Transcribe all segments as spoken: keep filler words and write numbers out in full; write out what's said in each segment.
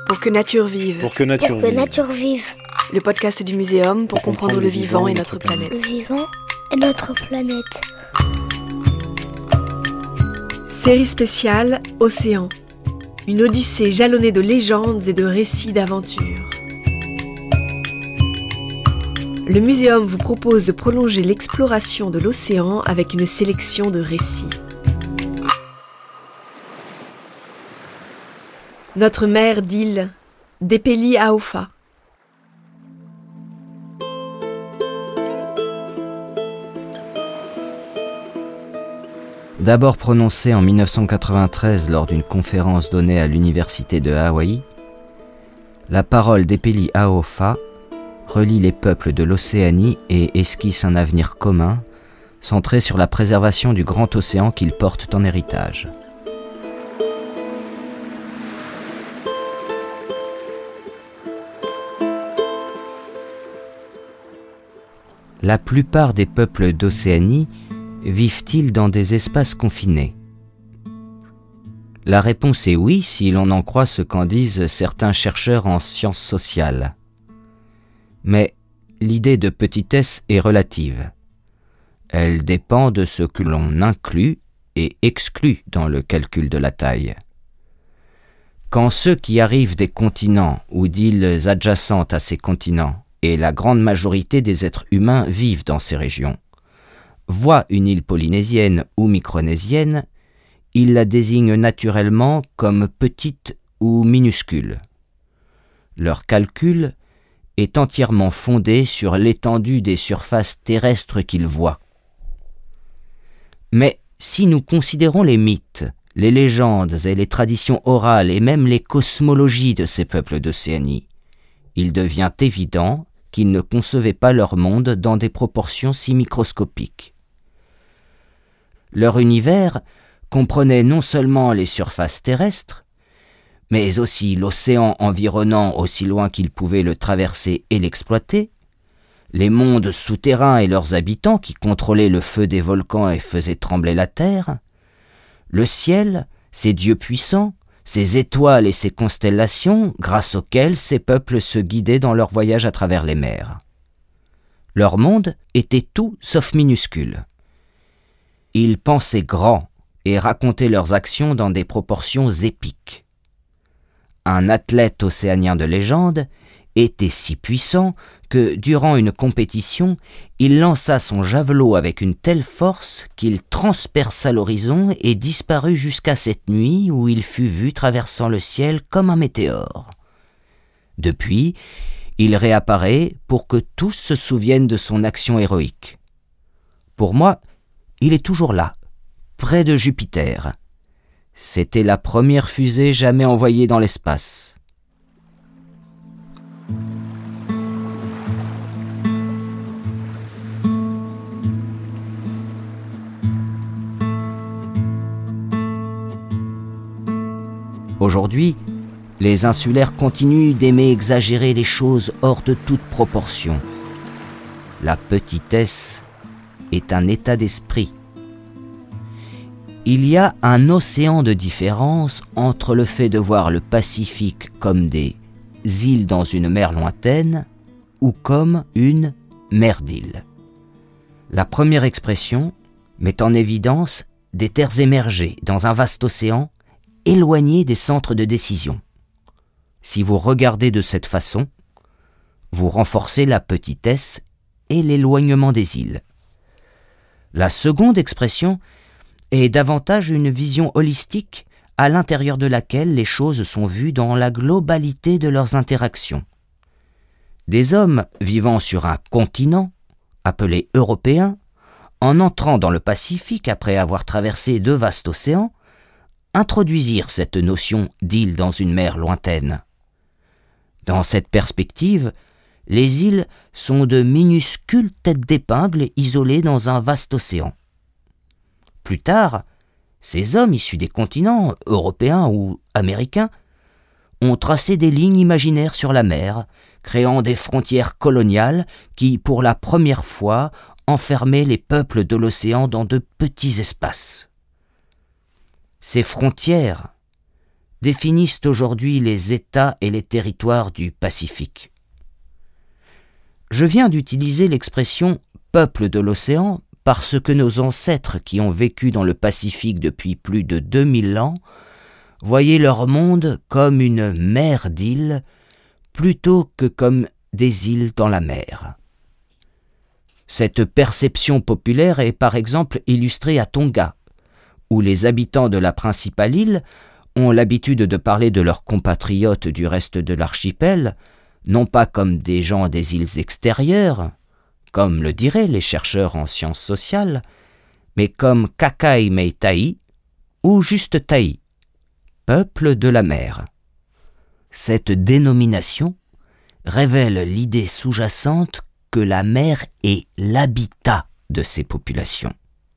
Pour que nature vive. Pour que nature Pour que vive. nature vive. Le podcast du Muséum pour, pour comprendre, comprendre le vivant et notre planète. Le vivant et notre planète. Série spéciale Océan. Une odyssée jalonnée de légendes et de récits d'aventures. Le Muséum vous propose de prolonger l'exploration de l'océan avec une sélection de récits. Notre mère d'île, Depeli Aofa. D'abord prononcée en mille neuf cent quatre-vingt-treize lors d'une conférence donnée à l'université de Hawaï, la parole d'Epeli Aofa relie les peuples de l'Océanie et esquisse un avenir commun centré sur la préservation du grand océan qu'ils portent en héritage. La plupart des peuples d'Océanie vivent-ils dans des espaces confinés ? La réponse est oui si l'on en croit ce qu'en disent certains chercheurs en sciences sociales. Mais l'idée de petitesse est relative. Elle dépend de ce que l'on inclut et exclut dans le calcul de la taille. Quand ceux qui arrivent des continents ou d'îles adjacentes à ces continents, et la grande majorité des êtres humains vivent dans ces régions, voient une île polynésienne ou micronésienne, ils la désignent naturellement comme petite ou minuscule. Leur calcul est entièrement fondé sur l'étendue des surfaces terrestres qu'ils voient. Mais si nous considérons les mythes, les légendes et les traditions orales et même les cosmologies de ces peuples d'Océanie, il devient évident qu'ils ne concevaient pas leur monde dans des proportions si microscopiques. Leur univers comprenait non seulement les surfaces terrestres, mais aussi l'océan environnant aussi loin qu'ils pouvaient le traverser et l'exploiter, les mondes souterrains et leurs habitants qui contrôlaient le feu des volcans et faisaient trembler la terre, le ciel, ses dieux puissants, ces étoiles et ces constellations grâce auxquelles ces peuples se guidaient dans leur voyage à travers les mers. Leur monde était tout sauf minuscule. Ils pensaient grand et racontaient leurs actions dans des proportions épiques. Un athlète océanien de légende était si puissant que, durant une compétition, il lança son javelot avec une telle force qu'il transperça l'horizon et disparut jusqu'à cette nuit où il fut vu traversant le ciel comme un météore. Depuis, il réapparaît pour que tous se souviennent de son action héroïque. Pour moi, il est toujours là, près de Jupiter. C'était la première fusée jamais envoyée dans l'espace. Aujourd'hui, les insulaires continuent d'aimer exagérer les choses hors de toute proportion. La petitesse est un état d'esprit. Il y a un océan de différence entre le fait de voir le Pacifique comme des îles dans une mer lointaine ou comme une mer d'îles. La première expression met en évidence des terres émergées dans un vaste océan éloigné des centres de décision. Si vous regardez de cette façon, vous renforcez la petitesse et l'éloignement des îles. La seconde expression est davantage une vision holistique à l'intérieur de laquelle les choses sont vues dans la globalité de leurs interactions. Des hommes vivant sur un continent, appelé européen, en entrant dans le Pacifique après avoir traversé deux vastes océans, introduisirent cette notion d'île dans une mer lointaine. Dans cette perspective, les îles sont de minuscules têtes d'épingle isolées dans un vaste océan. Plus tard, ces hommes issus des continents européens ou américains ont tracé des lignes imaginaires sur la mer, créant des frontières coloniales qui, pour la première fois, enfermaient les peuples de l'océan dans de petits espaces. Ces frontières définissent aujourd'hui les États et les territoires du Pacifique. Je viens d'utiliser l'expression « peuple de l'océan » parce que nos ancêtres qui ont vécu dans le Pacifique depuis plus de deux mille ans voyaient leur monde comme une mer d'îles plutôt que comme des îles dans la mer. Cette perception populaire est par exemple illustrée à Tonga, où les habitants de la principale île ont l'habitude de parler de leurs compatriotes du reste de l'archipel, non pas comme des gens des îles extérieures, comme le diraient les chercheurs en sciences sociales, mais comme Kakai Mei Tai ou juste Tai, peuple de la mer. Cette dénomination révèle l'idée sous-jacente que la mer est l'habitat de ces populations.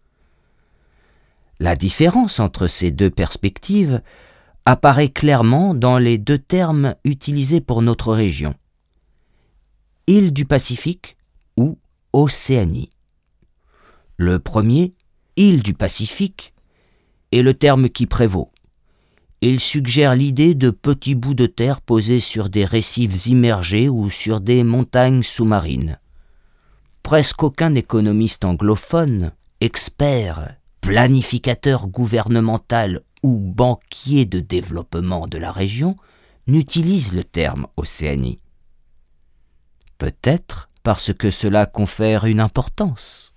La différence entre ces deux perspectives apparaît clairement dans les deux termes utilisés pour notre région. Île du Pacifique ou Océanie. Le premier, île du Pacifique, est le terme qui prévaut. Il suggère l'idée de petits bouts de terre posés sur des récifs immergés ou sur des montagnes sous-marines. Presque aucun économiste anglophone, expert, planificateur gouvernemental ou banquier de développement de la région n'utilise le terme Océanie. Peut-être parce que cela confère une importance.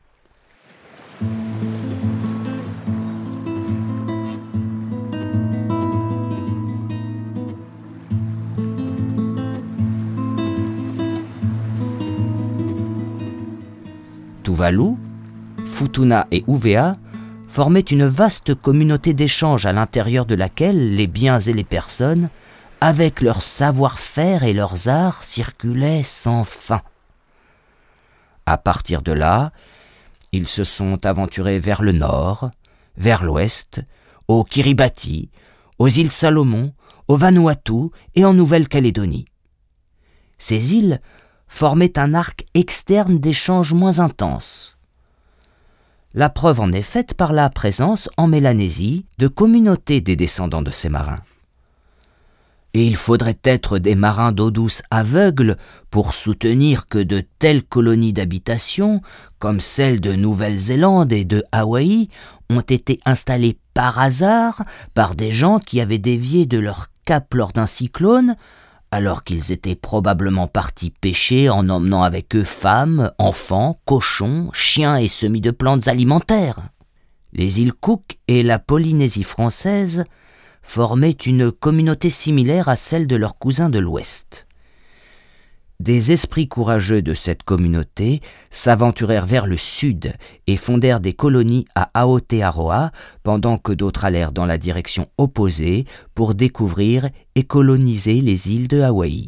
Tuvalu, Futuna et Uvea formaient une vaste communauté d'échange à l'intérieur de laquelle les biens et les personnes, avec leur savoir-faire et leurs arts, circulaient sans fin. À partir de là, ils se sont aventurés vers le nord, vers l'ouest, au Kiribati, aux îles Salomon, au Vanuatu et en Nouvelle-Calédonie. Ces îles formaient un arc externe d'échanges moins intenses. La preuve en est faite par la présence en Mélanésie de communautés des descendants de ces marins. Et il faudrait être des marins d'eau douce aveugles pour soutenir que de telles colonies d'habitation, comme celles de Nouvelle-Zélande et de Hawaï, ont été installées par hasard par des gens qui avaient dévié de leur cap lors d'un cyclone, alors qu'ils étaient probablement partis pêcher en emmenant avec eux femmes, enfants, cochons, chiens et semis de plantes alimentaires. Les îles Cook et la Polynésie française formaient une communauté similaire à celle de leurs cousins de l'Ouest. Des esprits courageux de cette communauté s'aventurèrent vers le sud et fondèrent des colonies à Aotearoa, pendant que d'autres allèrent dans la direction opposée pour découvrir et coloniser les îles de Hawaï.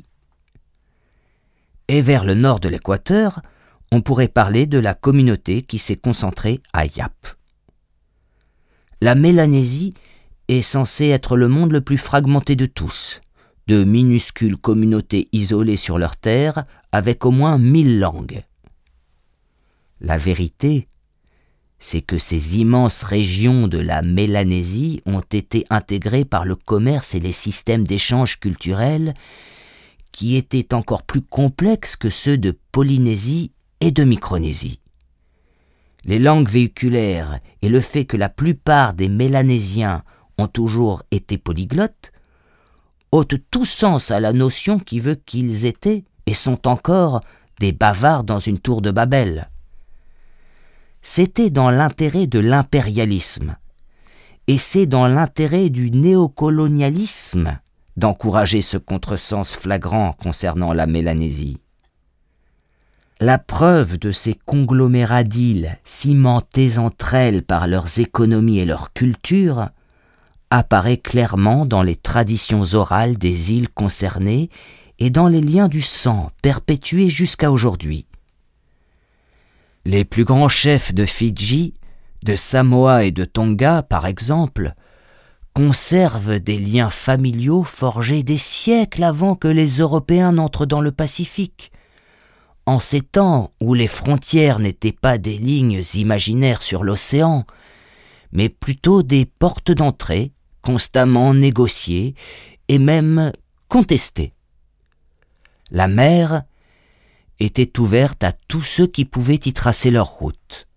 Et vers le nord de l'équateur, on pourrait parler de la communauté qui s'est concentrée à Yap. La Mélanésie est censée être le monde le plus fragmenté de tous, de minuscules communautés isolées sur leur terre avec au moins mille langues. La vérité, c'est que ces immenses régions de la Mélanésie ont été intégrées par le commerce et les systèmes d'échange culturels qui étaient encore plus complexes que ceux de Polynésie et de Micronésie. Les langues véhiculaires et le fait que la plupart des Mélanésiens ont toujours été polyglottes ôtent tout sens à la notion qui veut qu'ils étaient et sont encore des bavards dans une tour de Babel. C'était dans l'intérêt de l'impérialisme, et c'est dans l'intérêt du néocolonialisme d'encourager ce contresens flagrant concernant la Mélanésie. La preuve de ces conglomérats d'îles cimentés entre elles par leurs économies et leur culture apparaît clairement dans les traditions orales des îles concernées et dans les liens du sang perpétués jusqu'à aujourd'hui. Les plus grands chefs de Fidji, de Samoa et de Tonga, par exemple, conservent des liens familiaux forgés des siècles avant que les Européens n'entrent dans le Pacifique. En ces temps où les frontières n'étaient pas des lignes imaginaires sur l'océan, mais plutôt des portes d'entrée constamment négociée et même contestée. La mer était ouverte à tous ceux qui pouvaient y tracer leur route.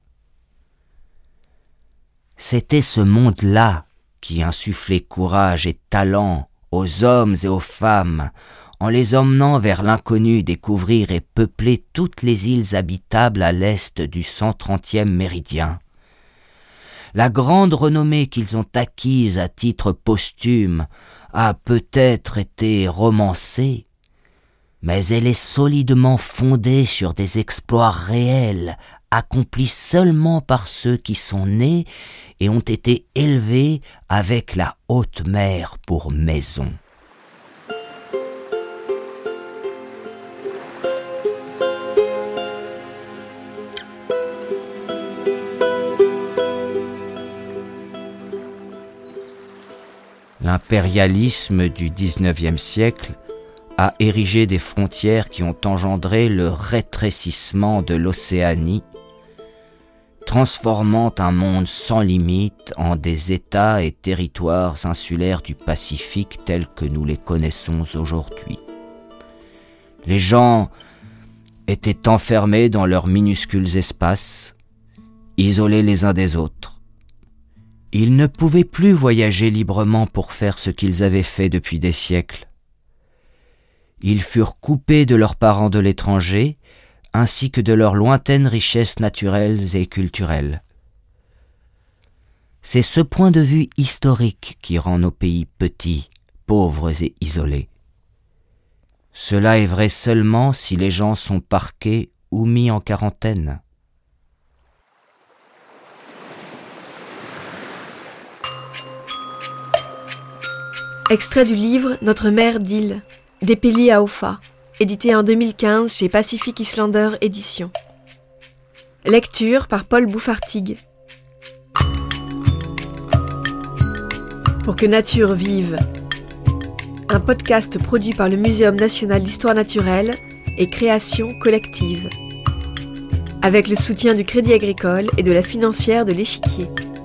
C'était ce monde-là qui insufflait courage et talent aux hommes et aux femmes, en les emmenant vers l'inconnu découvrir et peupler toutes les îles habitables à l'est du cent trentième méridien. La grande renommée qu'ils ont acquise à titre posthume a peut-être été romancée, mais elle est solidement fondée sur des exploits réels, accomplis seulement par ceux qui sont nés et ont été élevés avec la haute mer pour maison. L'impérialisme du dix-neuvième siècle a érigé des frontières qui ont engendré le rétrécissement de l'Océanie, transformant un monde sans limite en des États et territoires insulaires du Pacifique tels que nous les connaissons aujourd'hui. Les gens étaient enfermés dans leurs minuscules espaces, isolés les uns des autres. Ils ne pouvaient plus voyager librement pour faire ce qu'ils avaient fait depuis des siècles. Ils furent coupés de leurs parents de l'étranger, ainsi que de leurs lointaines richesses naturelles et culturelles. C'est ce point de vue historique qui rend nos pays petits, pauvres et isolés. Cela est vrai seulement si les gens sont parqués ou mis en quarantaine. Extrait du livre Notre mer d'île d'Epeli Aofa, édité en deux mille quinze chez Pacific Islander Éditions. Lecture par Paul Bouffartigue. Pour que nature vive. Un podcast produit par le Muséum national d'histoire naturelle et création collective. Avec le soutien du Crédit Agricole et de la financière de l'Échiquier.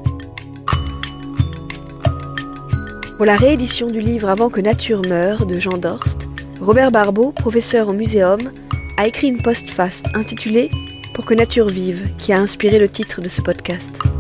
Pour la réédition du livre Avant que nature meure de Jean Dorst, Robert Barbeau, professeur au Muséum, a écrit une postface intitulée Pour que nature vive, qui a inspiré le titre de ce podcast.